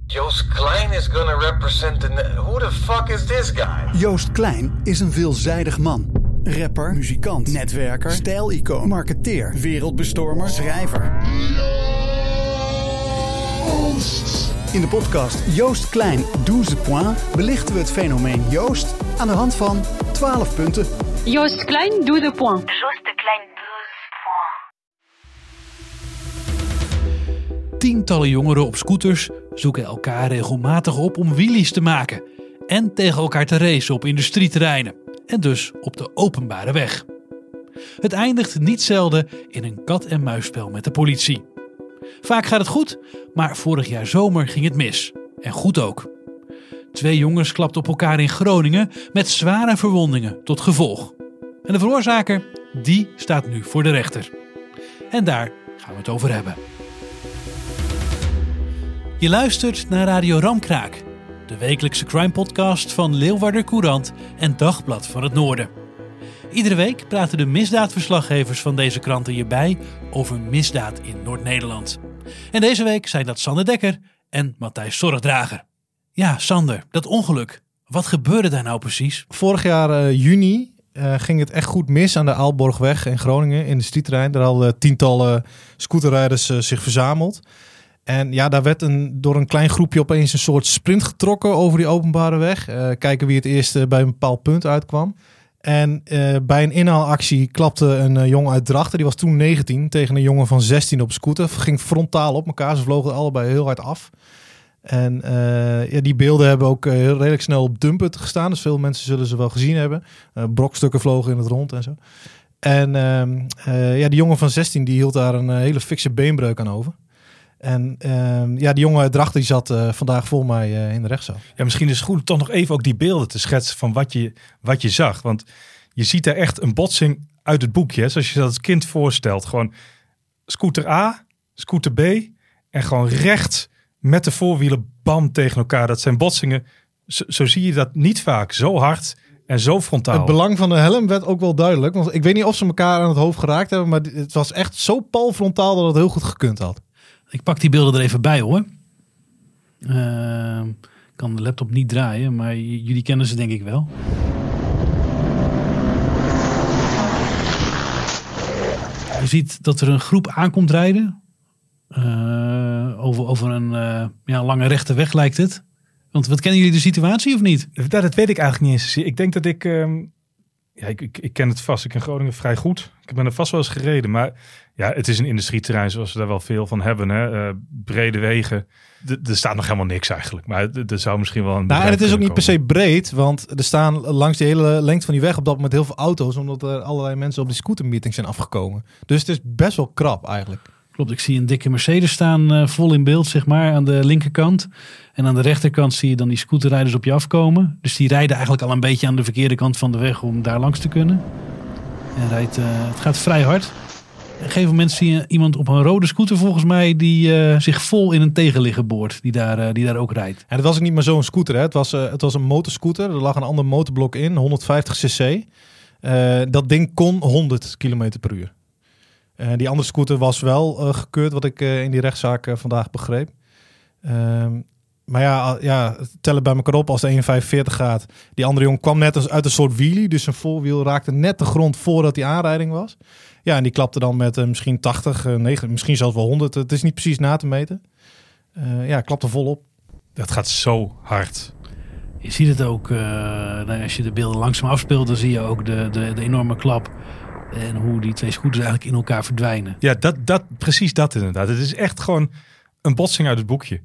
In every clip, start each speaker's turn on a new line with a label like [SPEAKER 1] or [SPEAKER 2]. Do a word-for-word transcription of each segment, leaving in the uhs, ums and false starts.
[SPEAKER 1] Joost Klein is gonna represent the... Who the fuck is this guy?
[SPEAKER 2] Joost Klein is een veelzijdig man. Rapper, muzikant, netwerker, stijlicoon, marketeer, wereldbestormer, schrijver. In de podcast Joost Klein douze points belichten we het fenomeen Joost aan de hand van twaalf punten.
[SPEAKER 3] Joost Klein douze points.
[SPEAKER 4] Joost Klein douze points.
[SPEAKER 5] Tientallen jongeren op scooters zoeken elkaar regelmatig op om wheelies te maken. En tegen elkaar te racen op industrieterreinen. En dus op de openbare weg. Het eindigt niet zelden in een kat-en-muisspel met de politie. Vaak gaat het goed, maar vorig jaar zomer ging het mis. En goed ook. Twee jongens klapten op elkaar in Groningen met zware verwondingen tot gevolg. En de veroorzaker, die staat nu voor de rechter. En daar gaan we het over hebben. Je luistert naar Radio Ramkraak, de wekelijkse crime-podcast van Leeuwarder Courant en Dagblad van het Noorden. Iedere week praten de misdaadverslaggevers van deze kranten je bij over misdaad in Noord-Nederland. En deze week zijn dat Sander Dekker en Matthijs Zorgdrager. Ja, Sander, dat ongeluk. Wat gebeurde daar nou precies?
[SPEAKER 6] Vorig jaar uh, juni uh, ging het echt goed mis aan de Aalborgweg in Groningen, in de industrieterrein. Daar hadden tientallen scooterrijders uh, zich verzameld. En ja, daar werd een, door een klein groepje opeens een soort sprint getrokken over die openbare weg. Uh, kijken wie het eerst uh, bij een bepaald punt uitkwam. En uh, bij een inhaalactie klapte een uh, jongen uit Drachten, die was toen negentien, tegen een jongen van zestien op scooter. Ging frontaal op elkaar, ze vlogen allebei heel hard af. En uh, ja, die beelden hebben ook uh, heel redelijk snel op Dumpet gestaan. Dus veel mensen zullen ze wel gezien hebben. Uh, brokstukken vlogen in het rond en zo. En uh, uh, ja, die jongen van zestien die hield daar een uh, hele fikse beenbreuk aan over. En uh, ja, die jongen uit Drachten die zat uh, vandaag voor mij uh, in de rechtszaal.
[SPEAKER 7] Ja, misschien is het goed om toch nog even ook die beelden te schetsen van wat je, wat je zag. Want je ziet daar echt een botsing uit het boekje. Hè? Zoals je dat als kind voorstelt. Gewoon scooter A, scooter B en gewoon recht met de voorwielen bam tegen elkaar. Dat zijn botsingen. Zo, zo zie je dat niet vaak. Zo hard en zo frontaal.
[SPEAKER 6] Het belang van de helm werd ook wel duidelijk. Want ik weet niet of ze elkaar aan het hoofd geraakt hebben. Maar het was echt zo pal frontaal dat het heel goed gekund had.
[SPEAKER 5] Ik pak die beelden er even bij hoor. Uh, ik kan de laptop niet draaien, maar j- jullie kennen ze denk ik wel. Je ziet dat er een groep aankomt rijden. Uh, over, over een uh, ja, lange rechte weg lijkt het. Want wat kennen jullie de situatie of niet?
[SPEAKER 7] Dat, dat weet ik eigenlijk niet eens. Ik denk dat ik... Um, ja, ik, ik, ik ken het vast. Ik ken Groningen vrij goed. Ik ben er vast wel eens gereden. Maar ja, het is een industrieterrein zoals we daar wel veel van hebben. Hè? Uh, brede wegen. D- er staat nog helemaal niks eigenlijk. Maar er zou misschien wel een...
[SPEAKER 6] Nou, en het is ook niet per se breed. Want er staan langs de hele lengte van die weg op dat moment heel veel auto's. Omdat er allerlei mensen op die scootermeeting zijn afgekomen. Dus het is best wel krap eigenlijk.
[SPEAKER 5] Klopt, ik zie een dikke Mercedes staan uh, vol in beeld, zeg maar, aan de linkerkant. En aan de rechterkant zie je dan die scooterrijders op je afkomen. Dus die rijden eigenlijk al een beetje aan de verkeerde kant van de weg om daar langs te kunnen. En rijdt, uh, het gaat vrij hard. Op een gegeven moment zie je iemand op een rode scooter volgens mij die uh, zich vol in een tegenligger boort. Die daar, uh, die daar ook rijdt.
[SPEAKER 6] En het was ook niet maar zo'n scooter. Hè? Het, was, uh, het was een motorscooter. Er lag een ander motorblok in, honderdvijftig cc. Uh, dat ding kon honderd kilometer per uur. Uh, die andere scooter was wel uh, gekeurd, wat ik uh, in die rechtszaak uh, vandaag begreep. Uh, maar ja, ja, tellen bij elkaar op als de eenenvijfenveertig gaat. Die andere jongen kwam net als uit een soort wheelie. Dus zijn voorwiel raakte net de grond voordat die aanrijding was. Ja, en die klapte dan met uh, misschien tachtig, uh, negentig, misschien zelfs wel honderd. Het is niet precies na te meten. Uh, ja, klapte volop.
[SPEAKER 7] Dat gaat zo hard.
[SPEAKER 5] Je ziet het ook, uh, nou, als je de beelden langzaam afspeelt, dan zie je ook de, de, de enorme klap. En hoe die twee scooters eigenlijk in elkaar verdwijnen.
[SPEAKER 7] Ja, dat, dat, precies dat inderdaad. Het is echt gewoon een botsing uit het boekje.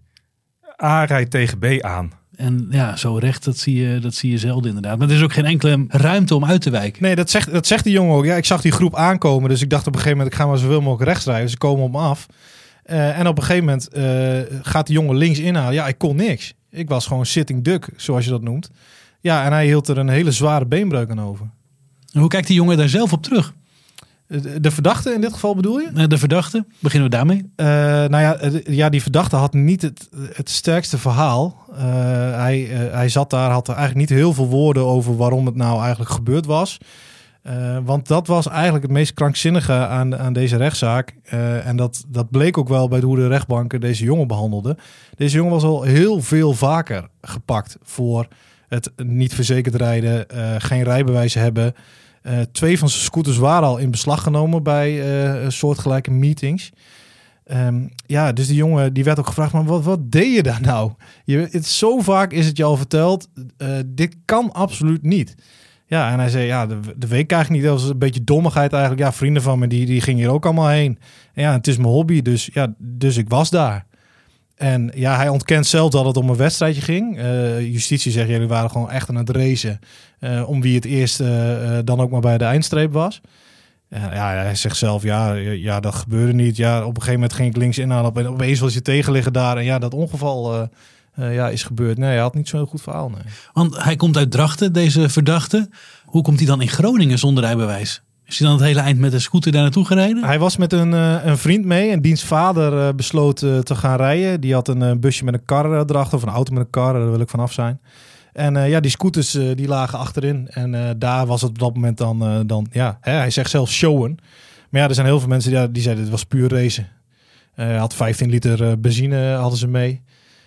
[SPEAKER 7] A rijdt tegen B aan.
[SPEAKER 5] En ja, zo recht, dat zie je, dat zie je zelden inderdaad. Maar er is ook geen enkele ruimte om uit te wijken.
[SPEAKER 6] Nee, dat zegt, dat zegt die jongen ook. Ja, ik zag die groep aankomen, dus ik dacht op een gegeven moment, ik ga maar zoveel mogelijk rechts rijden. Ze komen op me af. Uh, en op een gegeven moment uh, gaat die jongen links inhalen. Ja, ik kon niks. Ik was gewoon sitting duck, zoals je dat noemt. Ja, en hij hield er een hele zware beenbreuk aan over.
[SPEAKER 5] En hoe kijkt die jongen daar zelf op terug?
[SPEAKER 6] De, de verdachte in dit geval bedoel je?
[SPEAKER 5] De verdachte, beginnen we daarmee?
[SPEAKER 6] Uh, nou ja, ja, die verdachte had niet het, het sterkste verhaal. Uh, hij, uh, hij zat daar, had er eigenlijk niet heel veel woorden over waarom het nou eigenlijk gebeurd was. Uh, want dat was eigenlijk het meest krankzinnige aan, aan deze rechtszaak. Uh, en dat, dat bleek ook wel bij hoe de rechtbanken deze jongen behandelden. Deze jongen was al heel veel vaker gepakt voor het niet verzekerd rijden, uh, geen rijbewijs hebben. Uh, twee van zijn scooters waren al in beslag genomen bij uh, soortgelijke meetings. Um, ja, dus die jongen die werd ook gevraagd, maar wat, wat deed je daar nou? Je, het, zo vaak is het je al verteld, uh, dit kan absoluut niet. Ja, en hij zei, ja, de, de week eigenlijk niet. Dat was een beetje dommigheid eigenlijk. Ja, vrienden van me, die, die gingen hier ook allemaal heen. En ja, het is mijn hobby, dus, ja, dus ik was daar. En ja, hij ontkent zelf dat het om een wedstrijdje ging. Uh, justitie zegt, jullie waren gewoon echt aan het racen. Uh, om wie het eerst uh, uh, dan ook maar bij de eindstreep was. Uh, ja, hij zegt zelf, ja, ja, dat gebeurde niet. Ja, op een gegeven moment ging ik links inhalen. Op, opeens was je tegenliggen daar. En ja, dat ongeval... Uh, Uh, ja, is gebeurd. Nee, hij had niet zo'n heel goed verhaal. Nee.
[SPEAKER 5] Want hij komt uit Drachten, deze verdachte. Hoe komt hij dan in Groningen zonder rijbewijs? Is hij dan het hele eind met een scooter daar naartoe gereden?
[SPEAKER 6] Hij was met een, uh, een vriend mee. En diens vader uh, besloot uh, te gaan rijden. Die had een uh, busje met een kar uh, erachter. Of een auto met een kar, daar wil ik vanaf zijn. En uh, ja, die scooters uh, die lagen achterin. En uh, daar was het op dat moment dan... Uh, dan ja, hè, hij zegt zelf showen. Maar ja, er zijn heel veel mensen die, die zeiden... het was puur racen. Uh, hij had vijftien liter uh, benzine hadden ze mee.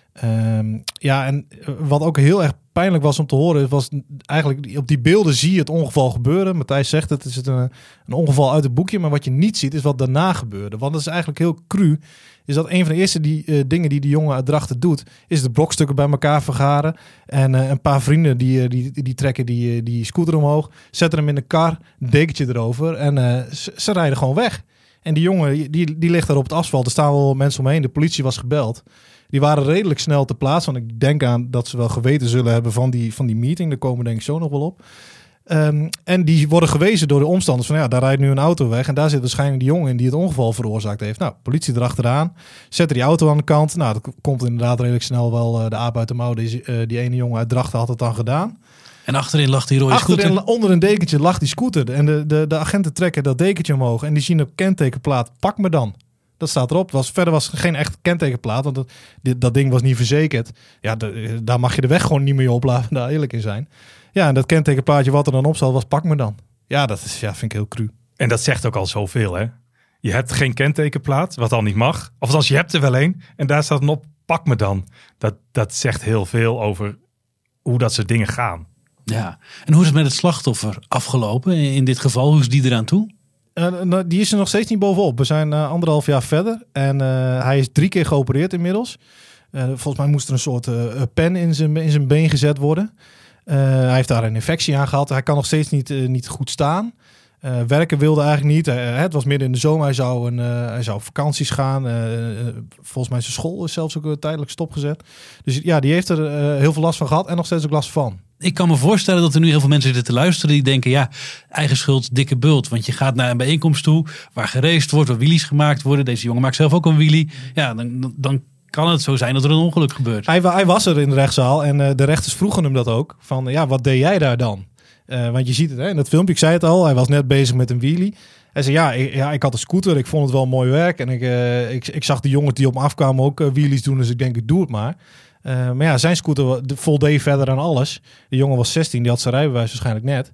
[SPEAKER 6] Um, ja, en wat ook heel erg pijnlijk was om te horen, was eigenlijk op die beelden zie je het ongeval gebeuren. Matthijs zegt het, is het een, een ongeval uit het boekje, maar wat je niet ziet is wat daarna gebeurde. Want dat is eigenlijk heel cru. Is dat een van de eerste die, uh, dingen die die jongen uit Drachten doet, is de brokstukken bij elkaar vergaren. En uh, een paar vrienden die, uh, die, die trekken die, uh, die scooter omhoog, zetten hem in de kar, dekentje erover en uh, ze, ze rijden gewoon weg. En die jongen, die, die ligt daar op het asfalt, er staan wel mensen omheen, de politie was gebeld. Die waren redelijk snel te plaatsen. Want ik denk aan dat ze wel geweten zullen hebben van die, van die meeting. Daar komen denk ik zo nog wel op. Um, en die worden gewezen door de omstanders van ja, daar rijdt nu een auto weg. En daar zit waarschijnlijk die jongen in die het ongeval veroorzaakt heeft. Nou, politie erachteraan. Zetten die auto aan de kant. Nou, dat komt inderdaad redelijk snel wel uh, de aap uit de mouw. Die, uh, die ene jongen uit Drachten had het dan gedaan.
[SPEAKER 5] En achterin lag die rode
[SPEAKER 6] achterin,
[SPEAKER 5] scooter?
[SPEAKER 6] Onder een dekentje lag die scooter. En de, de, de agenten trekken dat dekentje omhoog. En die zien op kentekenplaat, pak me dan. Dat staat erop. Was, verder was er geen echt kentekenplaat. Want dat, dit, dat ding was niet verzekerd. Ja, de, daar mag je de weg gewoon niet meer op, laten we daar eerlijk in zijn. Ja, en dat kentekenplaatje wat er dan op zat was pak me dan. Ja, dat is, ja, vind ik heel cru.
[SPEAKER 7] En dat zegt ook al zoveel, hè? Je hebt geen kentekenplaat, wat al niet mag. Of als je hebt er wel een. En daar staat dan op, pak me dan. Dat, dat zegt heel veel over hoe dat soort dingen gaan.
[SPEAKER 5] Ja. En hoe is het met het slachtoffer afgelopen in dit geval? Hoe is die eraan toe?
[SPEAKER 6] Uh, die is er nog steeds niet bovenop. We zijn uh, anderhalf jaar verder. En uh, hij is drie keer geopereerd inmiddels. Uh, volgens mij moest er een soort uh, pen in zijn, in zijn been gezet worden. Uh, hij heeft daar een infectie aan gehad. Hij kan nog steeds niet, uh, niet goed staan. Uh, werken wilde eigenlijk niet. Uh, het was midden in de zomer. Hij zou, een, uh, hij zou op vakanties gaan. Uh, uh, volgens mij zijn school is zelfs ook uh, tijdelijk stopgezet. Dus ja, die heeft er uh, heel veel last van gehad. En nog steeds ook last van.
[SPEAKER 5] Ik kan me voorstellen dat er nu heel veel mensen zitten te luisteren die denken, ja, eigen schuld, dikke bult. Want je gaat naar een bijeenkomst toe waar geraced wordt, waar wheelies gemaakt worden. Deze jongen maakt zelf ook een wheelie. Ja, dan, dan kan het zo zijn dat er een ongeluk gebeurt.
[SPEAKER 6] Hij, hij was er in de rechtszaal en uh, de rechters vroegen hem dat ook. Van, ja, wat deed jij daar dan? Uh, want je ziet het hè, in dat filmpje, ik zei het al, hij was net bezig met een wheelie. Hij zei, ja ik, ja, ik had een scooter, ik vond het wel mooi werk. En ik, uh, ik, ik zag de jongens die op me afkwamen ook uh, wheelies doen, dus ik denk, ik doe het maar. Uh, maar ja, zijn scooter voldeed verder aan alles. De jongen was zestien, die had zijn rijbewijs waarschijnlijk net.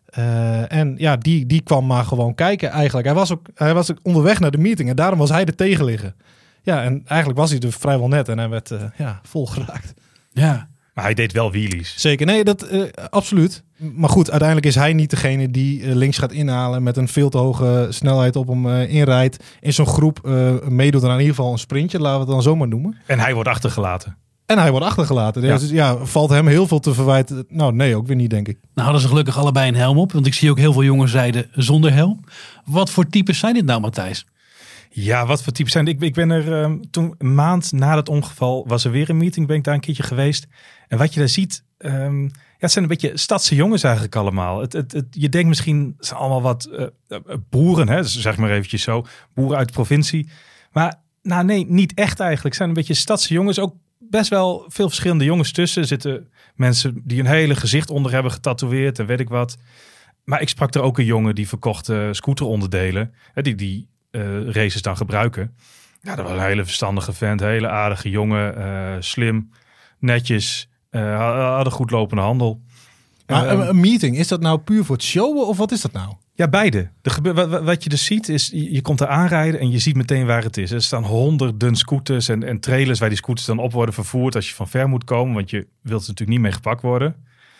[SPEAKER 6] Uh, en ja, die, die kwam maar gewoon kijken eigenlijk. Hij was, ook, hij was ook onderweg naar de meeting en daarom was hij er tegenliggen. Ja, en eigenlijk was hij er vrijwel net en hij werd uh, ja, vol geraakt.
[SPEAKER 5] Ja.
[SPEAKER 7] Maar hij deed wel wheelies.
[SPEAKER 6] Zeker, nee, dat uh, absoluut. Maar goed, uiteindelijk is hij niet degene die uh, links gaat inhalen met een veel te hoge snelheid op hem uh, inrijdt. In zo'n groep uh, meedoet er in ieder geval een sprintje, laten we het dan zo maar noemen.
[SPEAKER 7] En hij wordt achtergelaten.
[SPEAKER 6] En hij wordt achtergelaten.
[SPEAKER 7] Ja.
[SPEAKER 6] Dus ja, valt hem heel veel te verwijten. Nou, nee, ook weer niet, denk ik.
[SPEAKER 5] Nou hadden ze gelukkig allebei een helm op. Want ik zie ook heel veel jongens rijden zonder helm. Wat voor types zijn dit nou, Matthijs?
[SPEAKER 7] Ja, wat voor types zijn dit? Ik, ik ben er um, toen een maand na het ongeval was er weer een meeting. Ben ik daar een keertje geweest. En wat je daar ziet, um, ja, het zijn een beetje stadse jongens eigenlijk allemaal. Het, het, het, je denkt misschien, het zijn allemaal wat uh, boeren, hè, zeg maar eventjes zo. Boeren uit de provincie. Maar nou nee, niet echt eigenlijk. Het zijn een beetje stadse jongens. Ook best wel veel verschillende jongens tussen. Er zitten mensen die een hele gezicht onder hebben getatoeëerd en weet ik wat. Maar ik sprak er ook een jongen die verkocht uh, scooteronderdelen. Hè, die die uh, races dan gebruiken. Ja, dat was een hele verstandige vent. Hele aardige jongen. Uh, slim. Netjes. Uh, hadden goed lopende handel.
[SPEAKER 6] Maar
[SPEAKER 7] Ehm,
[SPEAKER 6] een, een meeting, is dat nou puur voor het showen of wat is dat nou?
[SPEAKER 7] Ja, beide. De gebe- wat, wat je dus ziet is, je, je komt er aanrijden en je ziet meteen waar het is. Er staan honderden scooters en, en trailers waar die scooters dan op worden vervoerd als je van ver moet komen. Want je wilt ze natuurlijk niet mee gepakt worden.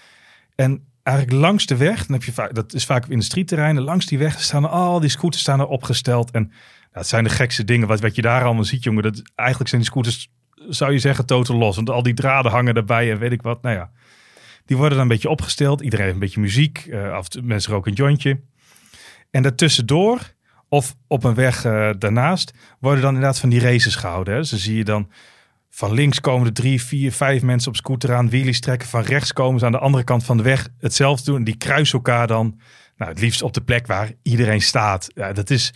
[SPEAKER 7] En eigenlijk langs de weg, dan heb je vaak, dat is vaak op industrieterreinen, langs die weg staan al die scooters staan er opgesteld. En ja, het zijn de gekste dingen. Wat, wat je daar allemaal ziet, jongen. Dat, eigenlijk zijn die scooters, zou je zeggen, totaal los. Want al die draden hangen erbij en weet ik wat. Nou ja, die worden dan een beetje opgesteld. Iedereen heeft een beetje muziek. Uh, af en toe mensen roken een jointje. En daartussendoor, of op een weg uh, daarnaast, worden dan inderdaad van die races gehouden. Hè. Dus dan zie je dan van links komen er drie, vier, vijf mensen op scooter aan, wheelies trekken. Van rechts komen ze aan de andere kant van de weg hetzelfde doen. En die kruisen elkaar dan, nou, het liefst op de plek waar iedereen staat. Ja, dat is,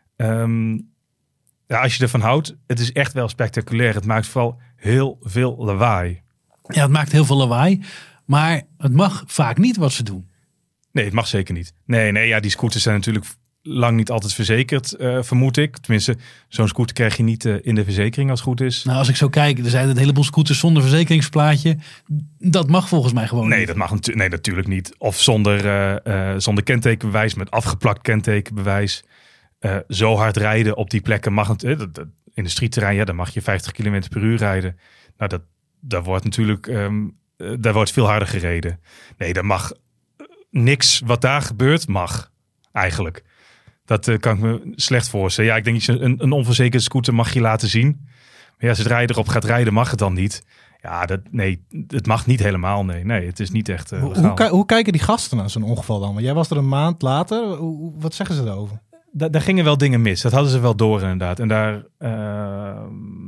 [SPEAKER 7] um, ja, als je ervan houdt, het is echt wel spectaculair. Het maakt vooral heel veel lawaai.
[SPEAKER 5] Ja, het maakt heel veel lawaai. Maar het mag vaak niet wat ze doen.
[SPEAKER 7] Nee, het mag zeker niet. Nee, nee, ja, die scooters zijn natuurlijk lang niet altijd verzekerd, uh, vermoed ik. Tenminste, zo'n scooter krijg je niet uh, in de verzekering als het goed is.
[SPEAKER 5] Nou, als ik zo kijk, er zijn een heleboel scooters zonder verzekeringsplaatje. Dat mag volgens mij gewoon
[SPEAKER 7] Nee,
[SPEAKER 5] niet.
[SPEAKER 7] dat mag natu- nee, natuurlijk niet. Of zonder, uh, uh, zonder kentekenbewijs, met afgeplakt kentekenbewijs. Uh, zo hard rijden op die plekken mag het. Uh, dat, dat, industrieterrein, ja, dan mag je vijftig kilometer per uur rijden. Nou, dat, daar wordt natuurlijk um, uh, daar wordt veel harder gereden. Nee, dat mag niks wat daar gebeurt, mag eigenlijk. Dat uh, kan ik me slecht voorstellen. Ja, ik denk dat je een, een onverzekerde scooter mag je laten zien. Maar ja, zodra je erop gaat rijden, mag het dan niet. Ja, dat, nee, het mag niet helemaal. Nee, nee, het is niet echt uh,
[SPEAKER 6] Hoe, hoe, ki- hoe kijken die gasten naar zo'n ongeval dan? Want jij was er een maand later. Hoe, hoe- wat zeggen ze daarover?
[SPEAKER 7] Da- daar gingen wel dingen mis. Dat hadden ze wel door inderdaad. En daar, uh,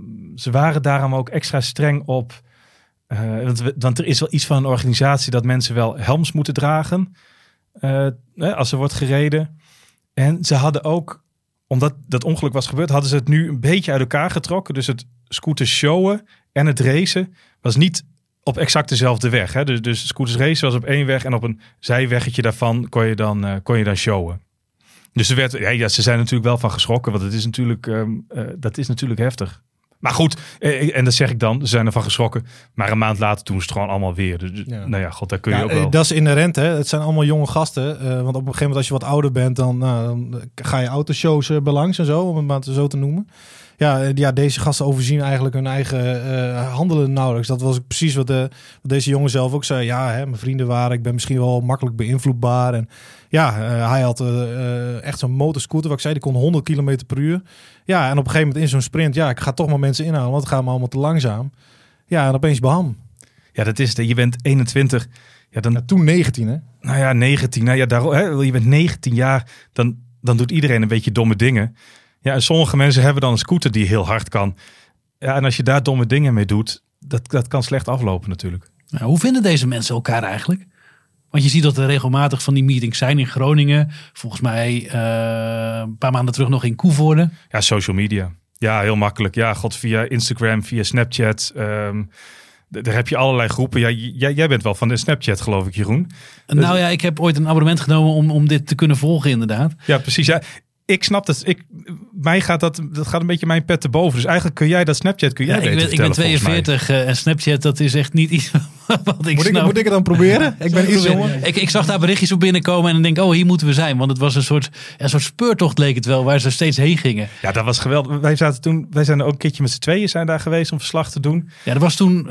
[SPEAKER 7] ze waren daarom ook extra streng op. Uh, want, we- want er is wel iets van een organisatie dat mensen wel helms moeten dragen. Uh, als er wordt gereden. En ze hadden ook, omdat dat ongeluk was gebeurd, hadden ze het nu een beetje uit elkaar getrokken. Dus het scooters showen en het racen was niet op exact dezelfde weg. Hè? Dus, dus scooters racen was op één weg en op een zijweggetje daarvan kon je dan, uh, kon je dan showen. Dus er werd, ja, ja, ze zijn natuurlijk wel van geschrokken, want het is natuurlijk, um, uh, dat is natuurlijk heftig. Maar goed, eh, en dat zeg ik dan, ze zijn ervan geschrokken. Maar een maand later doen ze het gewoon allemaal weer. Dus,
[SPEAKER 6] Ja.
[SPEAKER 7] nou ja, god, daar kun je
[SPEAKER 6] Ja,
[SPEAKER 7] ook wel.
[SPEAKER 6] dat is inherent, hè? Het zijn allemaal jonge gasten. Uh, want op een gegeven moment als je wat ouder bent, dan, nou, dan ga je autoshows uh, belangs en zo, om het maar zo te noemen. Ja, uh, ja, deze gasten overzien eigenlijk hun eigen uh, handelen nauwelijks. Dat was precies wat, de, wat deze jongen zelf ook zei. Ja, hè, mijn vrienden waren, ik ben misschien wel makkelijk beïnvloedbaar. En ja, uh, hij had uh, uh, echt zo'n motorscooter, wat ik zei, die kon honderd kilometer per uur. Ja, en op een gegeven moment in zo'n sprint, ja, ik ga toch maar mensen inhalen, want het gaat me allemaal te langzaam. Ja, en opeens beham.
[SPEAKER 7] Ja, dat is het. Je bent eenentwintig. Ja, dan,
[SPEAKER 6] Ja, toen negentien, hè?
[SPEAKER 7] nou ja, negentien. Nou ja, daar, hè, je bent negentien jaar. Dan, dan doet iedereen een beetje domme dingen. Ja, en sommige mensen hebben dan een scooter die heel hard kan. Ja, en als je daar domme dingen mee doet, dat, dat kan slecht aflopen natuurlijk.
[SPEAKER 5] Nou, hoe vinden deze mensen elkaar eigenlijk? Want je ziet dat er regelmatig van die meetings zijn in Groningen. Volgens mij uh, een paar maanden terug nog in Koevoorde.
[SPEAKER 7] Ja, social media. Ja, heel makkelijk. Ja, god, via Instagram, via Snapchat. Um, d- daar heb je allerlei groepen. Ja, jij, jij bent wel van de Snapchat, geloof ik, Jeroen.
[SPEAKER 5] Nou ja, ik heb ooit een abonnement genomen om, om dit te kunnen volgen inderdaad.
[SPEAKER 7] Ja, precies. Ja, ik snap dat. Ik, mij gaat dat, dat gaat een beetje mijn pet te boven. Dus eigenlijk kun jij dat Snapchat, kun jij
[SPEAKER 5] Ja, ik,
[SPEAKER 7] beter
[SPEAKER 5] ben, ik ben
[SPEAKER 7] vertellen, volgens mij.
[SPEAKER 5] tweeënveertig uh, en Snapchat, dat is echt niet iets wat ik
[SPEAKER 6] Moet ik,
[SPEAKER 5] snap.
[SPEAKER 6] moet ik het dan proberen? Ik ben iets jonger.
[SPEAKER 5] Ik, ik zag daar berichtjes op binnenkomen en dan denk ik, oh, hier moeten we zijn. Want het was een soort, een soort speurtocht leek het wel, waar ze steeds heen gingen.
[SPEAKER 7] Ja, dat was geweldig. Wij zaten toen, wij zijn er ook een keertje met z'n tweeën zijn daar geweest om verslag te doen.
[SPEAKER 5] Ja, er was toen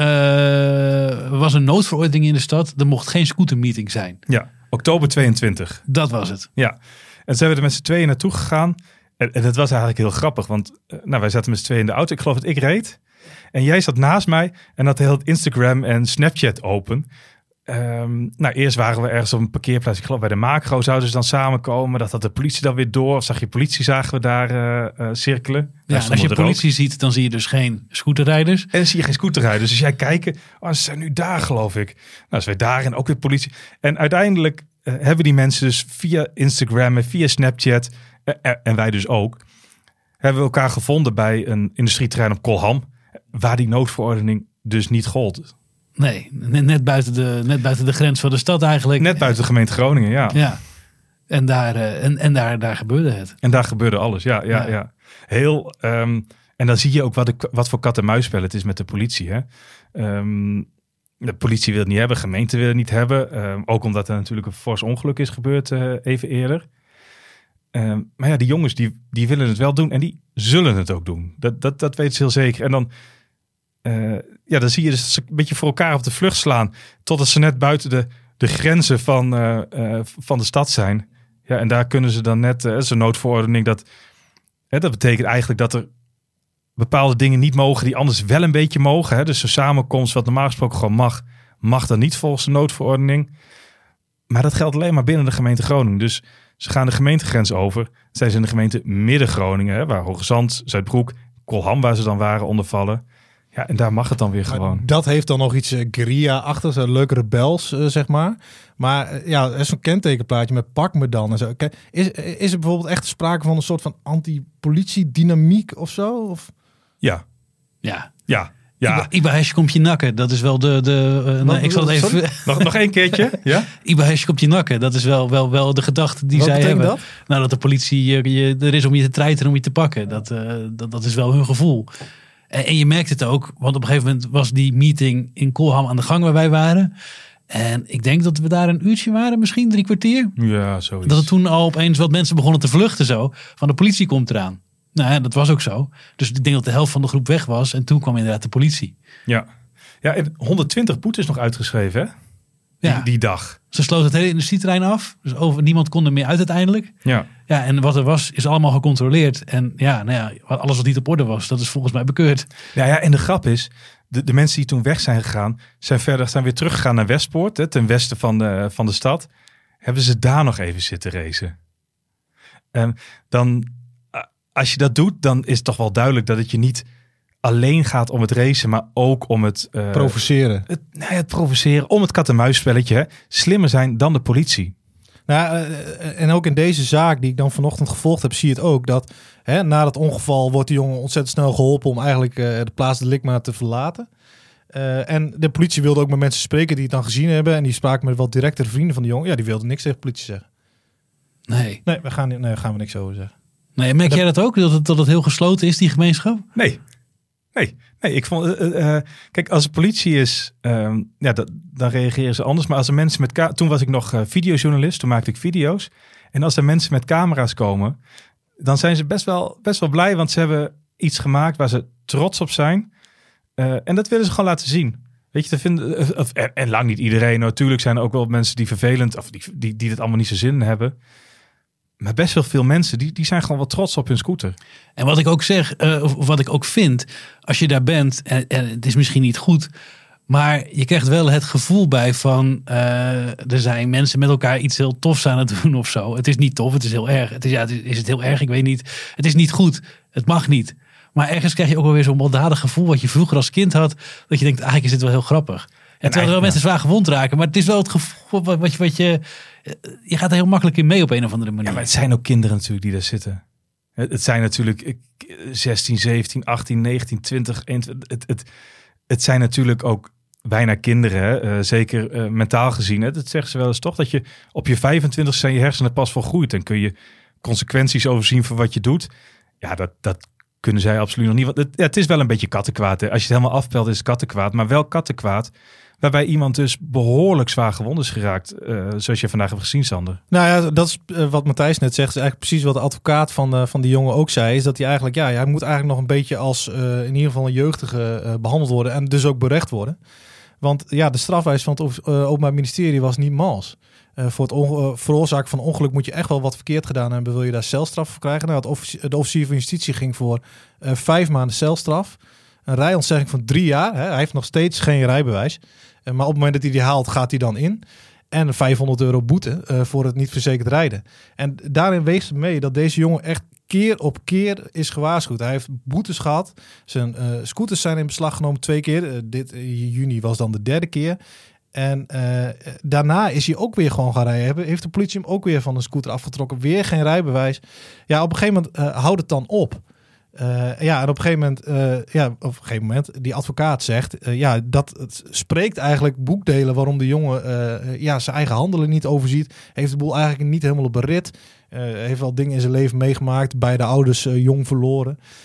[SPEAKER 5] uh, er was een noodverordening in de stad. Er mocht geen scootermeeting zijn.
[SPEAKER 7] Ja, oktober tweeëntwintig.
[SPEAKER 5] Dat was het.
[SPEAKER 7] Ja, en zijn we er met z'n tweeën naartoe gegaan. En, en dat was eigenlijk heel grappig, want uh, nou, wij zaten met z'n tweeën in de auto. Ik geloof dat ik reed. En jij zat naast mij en had heel het Instagram en Snapchat open. Um, nou, eerst waren we ergens op een parkeerplaats. Ik geloof bij de Macro zouden ze dan samenkomen. Dat had de politie dan weer door. Of zag je politie, zagen we daar uh, uh, cirkelen.
[SPEAKER 5] Ja,
[SPEAKER 7] Daar
[SPEAKER 5] en als je
[SPEAKER 7] er
[SPEAKER 5] politie
[SPEAKER 7] ook.
[SPEAKER 5] ziet, dan zie je dus geen scooterrijders.
[SPEAKER 7] En dan zie je geen scooterrijders. Dus jij kijken, oh, ze zijn nu daar, geloof ik. Nou, ze weer daar en ook weer politie. En uiteindelijk uh, hebben die mensen dus via Instagram en via Snapchat... Uh, uh, en wij dus ook... hebben we elkaar gevonden bij een industrieterrein op Kolham... waar die noodverordening dus niet gold.
[SPEAKER 5] Nee, net, net, buiten de, net buiten de grens van de stad eigenlijk.
[SPEAKER 7] Net buiten de gemeente Groningen, ja.
[SPEAKER 5] Ja, en daar, uh, en, en daar, daar gebeurde het.
[SPEAKER 7] En daar gebeurde alles, ja. ja,
[SPEAKER 5] Ja.
[SPEAKER 7] ja. Heel, um, en dan zie je ook wat, de, wat voor kat-en-muisspel het is met de politie. Hè? Um, De politie wil het niet hebben, de gemeente wil het niet hebben. Uh, ook omdat er natuurlijk een fors ongeluk is gebeurd uh, even eerder. Uh, maar ja, die jongens die, die willen het wel doen en die zullen het ook doen. Dat, dat, dat weten ze heel zeker. En dan, uh, ja, dan zie je dus dat ze een beetje voor elkaar op de vlucht slaan. Totdat ze net buiten de, de grenzen van, uh, uh, van de stad zijn. Ja, en daar kunnen ze dan net, uh, zo'n noodverordening, dat, uh, dat betekent eigenlijk dat er bepaalde dingen niet mogen die anders wel een beetje mogen. Hè? Dus een samenkomst wat normaal gesproken gewoon mag, mag dan niet volgens de noodverordening. Maar dat geldt alleen maar binnen de gemeente Groningen. Dus ze gaan de gemeentegrens over. Dan zijn ze in de gemeente Midden-Groningen, hè, waar Hoogezand, Zuidbroek, Kolham, waar ze dan waren, onder vallen. Ja, en daar mag het dan weer
[SPEAKER 6] maar
[SPEAKER 7] gewoon.
[SPEAKER 6] Dat heeft dan nog iets uh, guerrilla-achtigs, een leuke rebels, uh, zeg maar. Maar uh, ja, er is zo'n kentekenplaatje met pak me dan en zo. Is, is er bijvoorbeeld echt sprake van een soort van anti-politie-dynamiek of zo? Of?
[SPEAKER 7] Ja.
[SPEAKER 5] Ja.
[SPEAKER 7] Ja. Ja.
[SPEAKER 5] Ibahesh komt je nakken. Dat is wel de... de uh, nee, ik zal het even...
[SPEAKER 7] nog, nog één keertje? Ja?
[SPEAKER 5] Ibahesh komt je nakken. Dat is wel, wel, wel de gedachte die
[SPEAKER 6] Wat
[SPEAKER 5] zij hebben.
[SPEAKER 6] Dat?
[SPEAKER 5] Nou, dat de politie je, je, er is om je te treiteren, om je te pakken. Dat, uh, dat, dat is wel hun gevoel. En, en je merkt het ook. Want op een gegeven moment was die meeting in Kolham aan de gang waar wij waren. En ik denk dat we daar een uurtje waren. Misschien drie kwartier.
[SPEAKER 7] Ja, zoiets.
[SPEAKER 5] Dat er toen al opeens wat mensen begonnen te vluchten zo. Van de politie komt eraan. Nou ja, dat was ook zo. Dus ik denk dat de helft van de groep weg was. En toen kwam inderdaad de politie.
[SPEAKER 7] Ja, ja en honderdtwintig boetes nog uitgeschreven, hè? Die,
[SPEAKER 5] Ja.
[SPEAKER 7] die dag.
[SPEAKER 5] Ze sloot het hele industrieterrein af. Dus over, niemand kon er meer uit uiteindelijk.
[SPEAKER 7] Ja.
[SPEAKER 5] Ja, en wat er was, is allemaal gecontroleerd. En ja, nou ja, alles wat niet op orde was, dat is volgens mij bekeurd.
[SPEAKER 7] Ja, ja, en de grap is, de, de mensen die toen weg zijn gegaan, zijn verder zijn weer teruggegaan naar Westpoort, hè, ten westen van de, van de stad. Hebben ze daar nog even zitten racen. En dan, als je dat doet, dan is het toch wel duidelijk dat het je niet alleen gaat om het racen, maar ook om het... Uh,
[SPEAKER 6] Provoceren.
[SPEAKER 7] Het, nou ja, het provoceren, om het kat-en-muisspelletje. Hè. Slimmer zijn dan de politie.
[SPEAKER 6] Nou, uh, en ook in deze zaak die ik dan vanochtend gevolgd heb, zie je het ook. Dat hè, na dat ongeval wordt die jongen ontzettend snel geholpen om eigenlijk uh, de plaats de Likma te verlaten. Uh, en de politie wilde ook met mensen spreken die het dan gezien hebben. En die spraken met wat directere vrienden van de jongen. Ja, die wilden niks tegen de politie zeggen.
[SPEAKER 5] Nee.
[SPEAKER 6] Nee, we gaan, nee, daar gaan we niks over zeggen.
[SPEAKER 5] Nee, merk jij dat ook? Dat het, dat het heel gesloten is, die gemeenschap?
[SPEAKER 7] Nee. Nee, nee, ik vond. Uh, uh, kijk, als er politie is, um, ja, dat, dan reageren ze anders. Maar als er mensen met ka- toen was ik nog uh, videojournalist, toen maakte ik video's. En als er mensen met camera's komen, dan zijn ze best wel, best wel blij, want ze hebben iets gemaakt waar ze trots op zijn. Uh, en dat willen ze gewoon laten zien. Weet je, te vinden, uh, of, en, en lang niet iedereen. Natuurlijk zijn er ook wel mensen die vervelend, of die, die, die het allemaal niet zo zin hebben. Maar best wel veel mensen, die, die zijn gewoon wel trots op hun scooter.
[SPEAKER 5] En wat ik ook zeg, uh, of wat ik ook vind, als je daar bent, en, en het is misschien niet goed, maar je krijgt wel het gevoel bij van, uh, er zijn mensen met elkaar iets heel tofs aan het doen of zo. Het is niet tof, het is heel erg. Het is, ja, het is, is het heel erg? Ik weet niet. Het is niet goed. Het mag niet. Maar ergens krijg je ook wel weer zo'n baldadig gevoel wat je vroeger als kind had, dat je denkt, eigenlijk is dit wel heel grappig. En terwijl er wel mensen zwaar gewond raken, maar het is wel het gevoel wat, wat, je, wat je... Je gaat er heel makkelijk in mee op een of andere manier.
[SPEAKER 7] Ja, maar het zijn ook kinderen natuurlijk die daar zitten. Het, het zijn natuurlijk zestien, zeventien, achttien, negentien, twintig, eenentwintig. Het, het, het zijn natuurlijk ook bijna kinderen, hè? Uh, zeker uh, mentaal gezien. Hè? Dat zeggen ze wel eens toch, dat je op je vijfentwintig zijn je hersenen pas volgroeid. En kun je consequenties overzien voor wat je doet. Ja, dat, dat kunnen zij absoluut nog niet. Want het, ja, het is wel een beetje kattenkwaad. Hè? Als je het helemaal afpelt is het kattenkwaad. Maar wel kattenkwaad. Waarbij iemand dus behoorlijk zwaar gewond is geraakt. Uh, zoals je vandaag hebt gezien, Sander.
[SPEAKER 6] Nou ja, dat is uh, wat Matthijs net zegt. Is eigenlijk precies wat de advocaat van, uh, van die jongen ook zei. Is dat hij eigenlijk, ja, hij moet eigenlijk nog een beetje als uh, in ieder geval een jeugdige uh, behandeld worden. En dus ook berecht worden. Want ja, de strafeis van het uh, Openbaar Ministerie was niet mals. Uh, voor het onge- uh, veroorzaken van ongeluk moet je echt wel wat verkeerd gedaan hebben. Wil je daar celstraf voor krijgen? Nou, het offici- de officier van justitie ging voor uh, vijf maanden celstraf. Een rijontzegging van drie jaar. Hè. Hij heeft nog steeds geen rijbewijs. Uh, maar op het moment dat hij die haalt, gaat hij dan in. En vijfhonderd euro boete uh, voor het niet verzekerd rijden. En daarin weegt ze mee dat deze jongen echt keer op keer is gewaarschuwd. Hij heeft boetes gehad. Zijn uh, scooters zijn in beslag genomen twee keer. Uh, dit uh, juni was dan de derde keer. En uh, daarna is hij ook weer gewoon gaan rijden. Heeft de politie hem ook weer van een scooter afgetrokken. Weer geen rijbewijs. Ja, op een gegeven moment uh, houdt het dan op. Uh, ja, en op een gegeven moment, uh, ja, op een gegeven moment, die advocaat zegt, uh, ja, dat het spreekt eigenlijk boekdelen waarom de jongen uh, ja, zijn eigen handelen niet overziet. Heeft de boel eigenlijk niet helemaal op een rit. Uh, heeft wel dingen in zijn leven meegemaakt, beide ouders uh, jong verloren.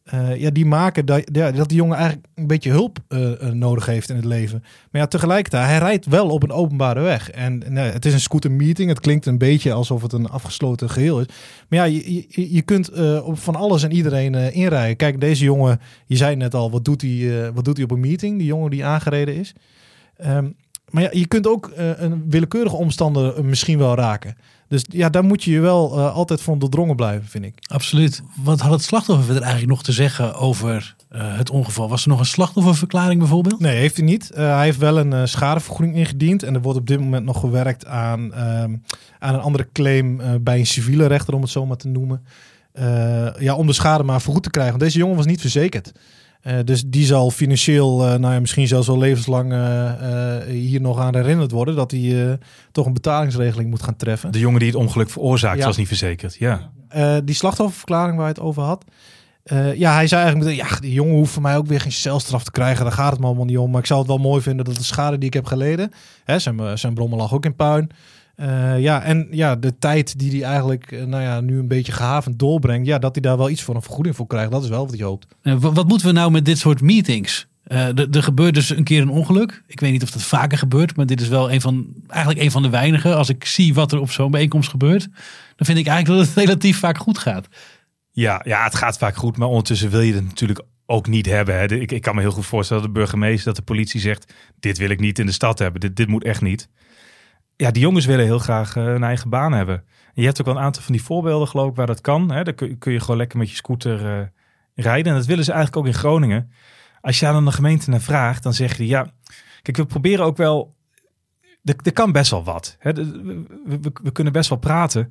[SPEAKER 6] Uh, ja, die maken dat, ja, dat die jongen eigenlijk een beetje hulp uh, uh, nodig heeft in het leven. Maar ja, tegelijkertijd, hij rijdt wel op een openbare weg. En nee, het is een scootermeeting. Het klinkt een beetje alsof het een afgesloten geheel is. Maar ja, je, je, je kunt uh, op van alles en iedereen uh, inrijden. Kijk, deze jongen, je zei net al, wat doet hij, uh, wat doet hij op een meeting? Die jongen die aangereden is. Um, maar ja, je kunt ook uh, een willekeurige omstander misschien wel raken. Dus ja, daar moet je je wel uh, altijd van doordrongen blijven, vind ik.
[SPEAKER 5] Absoluut. Wat had het slachtoffer er eigenlijk nog te zeggen over uh, het ongeval? Was er nog een slachtofferverklaring bijvoorbeeld?
[SPEAKER 6] Nee, heeft hij niet. Uh, hij heeft wel een uh, schadevergoeding ingediend. En er wordt op dit moment nog gewerkt aan, uh, aan een andere claim uh, bij een civiele rechter, om het zo maar te noemen. Uh, ja, om de schade maar vergoed te krijgen. Want deze jongen was niet verzekerd. Uh, dus die zal financieel, uh, nou ja, misschien zelfs wel levenslang uh, uh, hier nog aan herinnerd worden. Dat hij uh, toch een betalingsregeling moet gaan treffen.
[SPEAKER 7] De jongen die het ongeluk veroorzaakt
[SPEAKER 6] ja.
[SPEAKER 7] was niet verzekerd. Ja.
[SPEAKER 6] Uh, die slachtofferverklaring waar je het over had. Uh, ja, hij zei eigenlijk meteen, ja, die jongen hoeft voor mij ook weer geen celstraf te krijgen. Daar gaat het me allemaal niet om. Maar ik zou het wel mooi vinden dat de schade die ik heb geleden, hè, zijn, zijn brommer lag ook in puin. Uh, ja, en ja, de tijd die hij eigenlijk uh, nou ja, nu een beetje gehavend doorbrengt, ja, dat hij daar wel iets voor een vergoeding voor krijgt, dat is wel wat hij hoopt.
[SPEAKER 5] Uh, wat, wat moeten we nou met dit soort meetings? Uh, er, er gebeurt dus een keer een ongeluk. Ik weet niet of dat vaker gebeurt, maar dit is wel een van, eigenlijk een van de weinigen. Als ik zie wat er op zo'n bijeenkomst gebeurt, dan vind ik eigenlijk dat het relatief vaak goed gaat.
[SPEAKER 7] Ja, ja, het gaat vaak goed, maar ondertussen wil je het natuurlijk ook niet hebben. Hè. Ik, ik kan me heel goed voorstellen dat de burgemeester, dat de politie zegt, dit wil ik niet in de stad hebben, dit, dit moet echt niet. Ja, die jongens willen heel graag uh, een eigen baan hebben. En je hebt ook wel een aantal van die voorbeelden, geloof ik, waar dat kan. Hè? Dan kun, kun je gewoon lekker met je scooter uh, rijden. En dat willen ze eigenlijk ook in Groningen. Als je aan de gemeente naar vraagt, dan zeg je, ja, kijk, we proberen ook wel, er, er kan best wel wat. Hè? We, we, we kunnen best wel praten,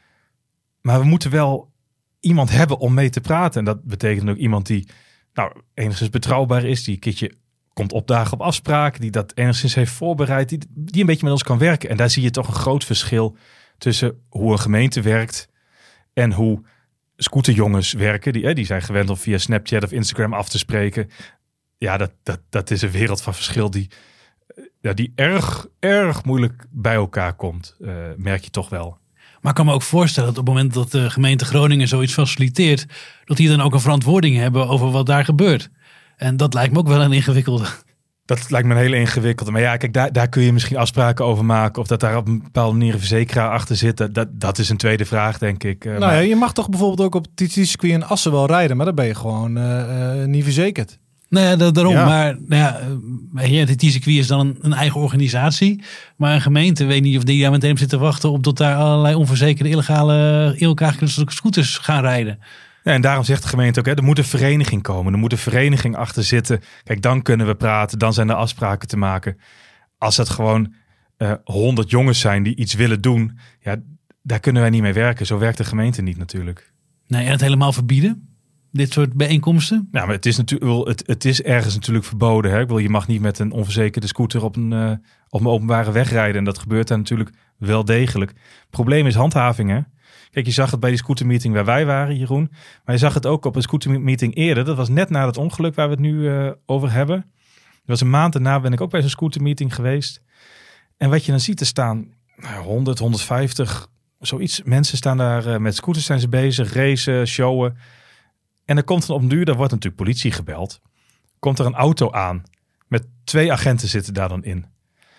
[SPEAKER 7] maar we moeten wel iemand hebben om mee te praten. En dat betekent ook iemand die, nou, enigszins betrouwbaar is, die een keertje komt opdagen op afspraken, die dat enigszins heeft voorbereid, die, die een beetje met ons kan werken. En daar zie je toch een groot verschil tussen hoe een gemeente werkt en hoe scooterjongens werken. Die, die zijn gewend om via Snapchat of Instagram af te spreken. Ja, dat, dat, dat is een wereld van verschil die, ja, die erg, erg moeilijk bij elkaar komt, uh, merk je toch wel.
[SPEAKER 5] Maar ik kan me ook voorstellen dat op het moment dat de gemeente Groningen zoiets faciliteert, dat die dan ook een verantwoording hebben over wat daar gebeurt. En dat lijkt me ook wel een ingewikkelde.
[SPEAKER 7] Dat lijkt me een hele ingewikkelde. Maar ja, kijk, daar, daar kun je misschien afspraken over maken. Of dat daar op een bepaalde manier een verzekeraar achter zit. Dat, dat, dat is een tweede vraag, denk ik. Uh,
[SPEAKER 6] nou
[SPEAKER 7] maar...
[SPEAKER 6] ja, je mag toch bijvoorbeeld ook op het T T-circuit in Assen wel rijden. Maar dan ben je gewoon uh, uh, niet verzekerd.
[SPEAKER 5] Nou ja, daarom.
[SPEAKER 6] Ja.
[SPEAKER 5] Maar nou ja, het T T-circuit is dan een, een eigen organisatie. Maar een gemeente weet niet of die daar meteen op zit te wachten op dat daar allerlei onverzekerde, illegale, illegale scooters gaan rijden.
[SPEAKER 7] Ja, en daarom zegt de gemeente ook, hè, er moet een vereniging komen. Er moet een vereniging achter zitten. Kijk, dan kunnen we praten. Dan zijn er afspraken te maken. Als het gewoon honderd uh, jongens zijn die iets willen doen, ja, daar kunnen wij niet mee werken. Zo werkt de gemeente niet natuurlijk.
[SPEAKER 5] Nee, en het helemaal verbieden? Dit soort bijeenkomsten?
[SPEAKER 7] Ja, maar het is natuurlijk, het, het is ergens natuurlijk verboden. Hè? Ik wil, je mag niet met een onverzekerde scooter op een, uh, op een openbare weg rijden. En dat gebeurt daar natuurlijk wel degelijk. Het probleem is handhaving, hè? Kijk, je zag het bij die scootermeeting waar wij waren, Jeroen. Maar je zag het ook op een scootermeeting eerder. Dat was net na het ongeluk waar we het nu uh, over hebben. Dat was een maand daarna ben ik ook bij zo'n scootermeeting geweest. En wat je dan ziet, er staan nou, honderd, honderdvijftig, zoiets. Mensen staan daar uh, met scooters, zijn ze bezig, racen, showen. En er komt dan op een duur, daar wordt natuurlijk politie gebeld. Komt er een auto aan. Met twee agenten zitten daar dan in.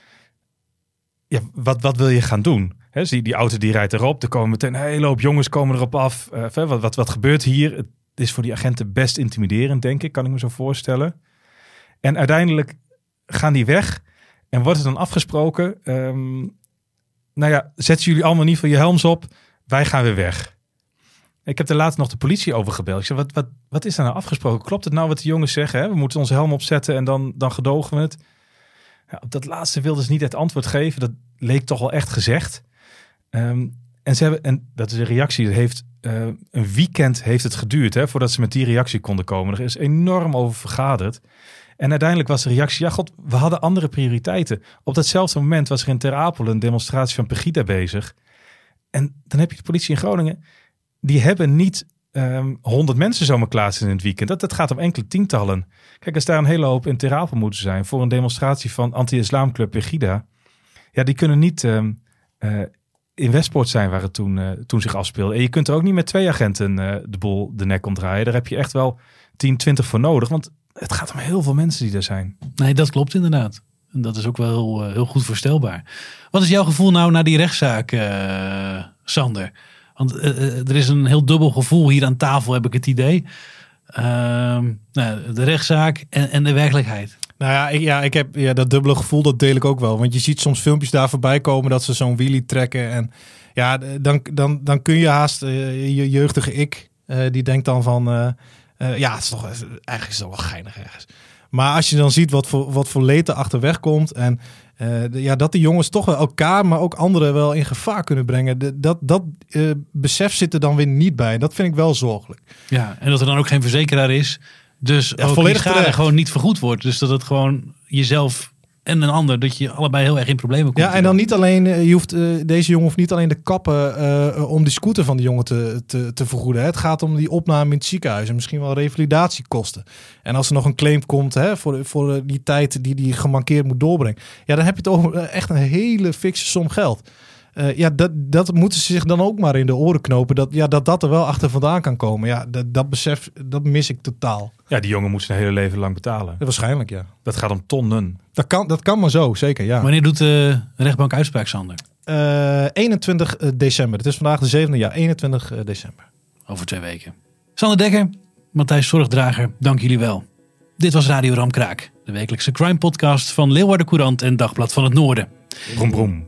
[SPEAKER 7] Ja, wat, wat wil je gaan doen? He, zie, die auto die rijdt erop. Er komen meteen een hele hoop jongens komen erop af. Uh, wat, wat, wat gebeurt hier? Het is voor die agenten best intimiderend, denk ik. Kan ik me zo voorstellen. En uiteindelijk gaan die weg. En wordt er dan afgesproken. Um, nou ja, zetten jullie allemaal in ieder geval je helms op. Wij gaan weer weg. Ik heb er laatst nog de politie over gebeld. Ik zei, wat, wat, wat is daar nou afgesproken? Klopt het nou wat de jongens zeggen? Hè? We moeten onze helm opzetten en dan, dan gedogen we het. Ja, op dat laatste wilden ze niet het antwoord geven. Dat leek toch wel echt gezegd. Um, en, ze hebben, en dat is een reactie. Het heeft, uh, een weekend heeft het geduurd hè, voordat ze met die reactie konden komen. Er is enorm over vergaderd. En uiteindelijk was de reactie, ja god, we hadden andere prioriteiten. Op datzelfde moment was er in Ter Apel een demonstratie van Pegida bezig. En dan heb je de politie in Groningen. Die hebben niet um, honderd mensen zomaar klaarzetten in het weekend. Dat, dat gaat om enkele tientallen. Kijk, als daar een hele hoop in Ter Apel moeten zijn voor een demonstratie van anti-islamclub Pegida. Ja, die kunnen niet um, uh, in Westpoort zijn waar het toen, uh, toen zich afspeelde. En je kunt er ook niet met twee agenten uh, de boel de nek omdraaien. Daar heb je echt wel tien, twintig voor nodig. Want het gaat om heel veel mensen die er zijn.
[SPEAKER 5] Nee, dat klopt inderdaad. En dat is ook wel heel, heel goed voorstelbaar. Wat is jouw gevoel nou na die rechtszaak, uh, Sander? Want uh, er is een heel dubbel gevoel hier aan tafel, heb ik het idee. Uh, nou, de rechtszaak en, en de werkelijkheid.
[SPEAKER 6] Nou ja, ik, ja, ik heb ja, dat dubbele gevoel, dat deel ik ook wel. Want je ziet soms filmpjes daar voorbij komen dat ze zo'n wheelie trekken. En ja, dan, dan, dan kun je haast uh, je jeugdige ik, uh, die denkt dan van... Uh, uh, ja, het is toch, eigenlijk is het wel geinig ergens. Maar als je dan ziet wat voor, wat voor leed er achterweg komt... en uh, de, ja, dat die jongens toch wel elkaar, maar ook anderen wel in gevaar kunnen brengen... De, dat, dat uh, besef zit er dan weer niet bij. Dat vind ik wel zorgelijk.
[SPEAKER 5] Ja, en dat er dan ook geen verzekeraar is... Dus
[SPEAKER 6] ja,
[SPEAKER 5] ook
[SPEAKER 6] volledig
[SPEAKER 5] die schade
[SPEAKER 6] terecht.
[SPEAKER 5] gewoon niet vergoed wordt. Dus dat het gewoon jezelf en een ander, dat je allebei heel erg in problemen komt.
[SPEAKER 6] Ja, en dan niet alleen, je hoeft, uh, deze jongen hoeft niet alleen de kappen uh, om die scooter van die jongen te, te, te vergoeden. Hè. Het gaat om die opname in het ziekenhuis en misschien wel revalidatiekosten. En als er nog een claim komt hè, voor, voor die tijd die die gemankeerd moet doorbrengen. Ja, dan heb je het over echt een hele fikse som geld. Uh, ja, dat, dat moeten ze zich dan ook maar in de oren knopen. Dat, ja, dat dat er wel achter vandaan kan komen. Ja, dat, dat besef, dat mis ik totaal.
[SPEAKER 7] Ja, die jongen moet zijn hele leven lang betalen.
[SPEAKER 6] Ja, waarschijnlijk, ja.
[SPEAKER 7] Dat gaat om tonnen.
[SPEAKER 6] Dat kan, dat kan maar zo, zeker, ja.
[SPEAKER 5] Wanneer doet de rechtbank uitspraak, Sander?
[SPEAKER 6] Uh, eenentwintig december. Het is vandaag de zevende, ja, eenentwintig december.
[SPEAKER 5] Over twee weken. Sander Dekker, Matthijs Zorgdrager, dank jullie wel. Dit was Radio Ramkraak, de wekelijkse crime podcast van Leeuwarden Courant en Dagblad van het Noorden.
[SPEAKER 7] Broem, broem.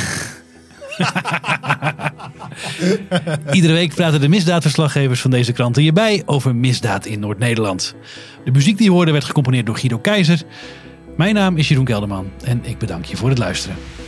[SPEAKER 5] Iedere week praten de misdaadverslaggevers van deze kranten hierbij over misdaad in Noord-Nederland. De muziek die je hoorde werd gecomponeerd door Guido Keizer. Mijn naam is Jeroen Kelderman en ik bedank je voor het luisteren.